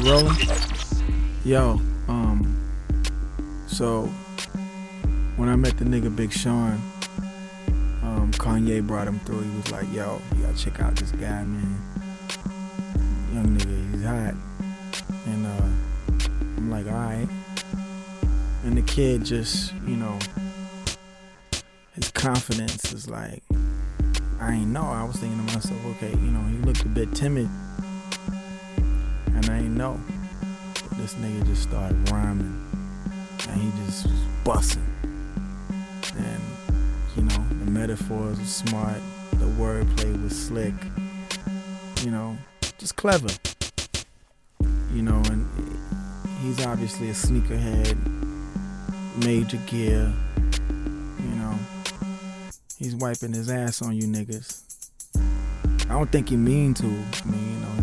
Rolling? Yo, so when I met the nigga Big Sean, Kanye brought him through. He was like, yo, you gotta check out this guy, man. Young nigga, he's hot. And I'm like, alright. And the kid just, his confidence is like, I ain't know. I was thinking to myself, okay, he looked a bit timid. And I ain't know. But this nigga just started rhyming. And he just was busting. And, the metaphors were smart. The wordplay was slick. Just clever. And he's obviously a sneakerhead. Major gear. He's wiping his ass on you niggas. I don't think he mean to.